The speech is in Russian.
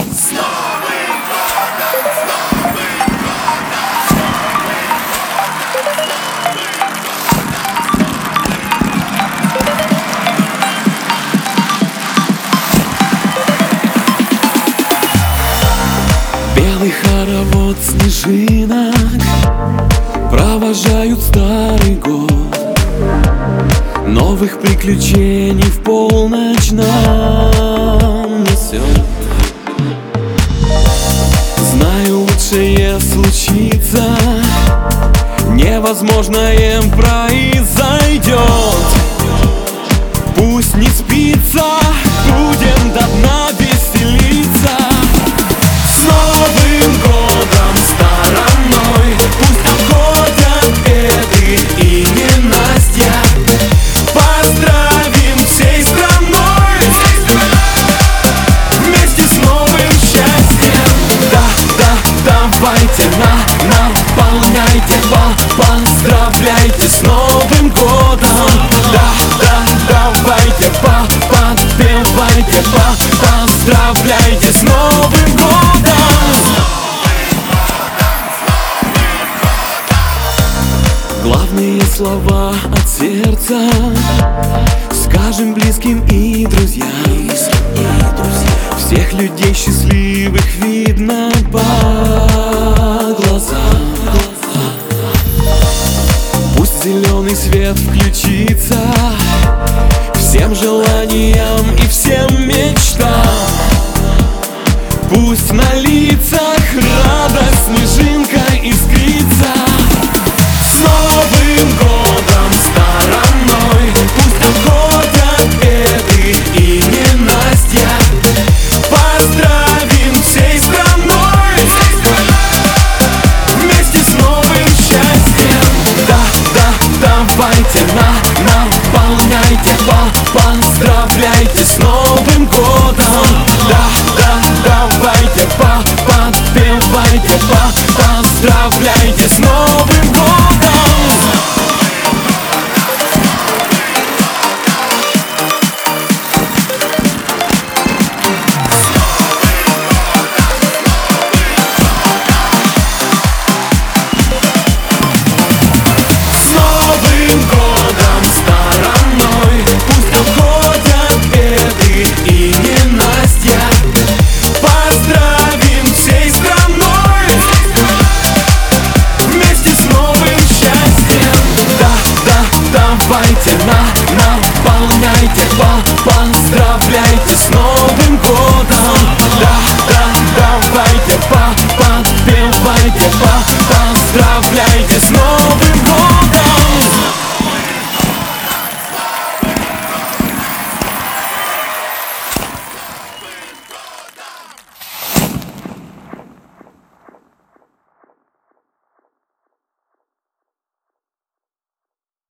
Белый хоровод снежинок провожают старый год. Новых приключений в полночь нам несет. Знаю, лучшее случится, невозможное произойдет. Пусть не спится, будем до дна веселиться. С Новым годом стороной пусть обходят беды и ненастья. Поздравим всей страной вместе с новым счастьем. Да, давайте, наполняйте, поздравляйте с Новым годом. Да, давайте, подпевайте, поздравляйте с Новым годом. Главные слова от сердца скажем близким и друзьям. Всех людей счастливых видно по глазам. Пусть зеленый свет включится всем желаниям и всем мечтам. Пусть на лицах радость снежинок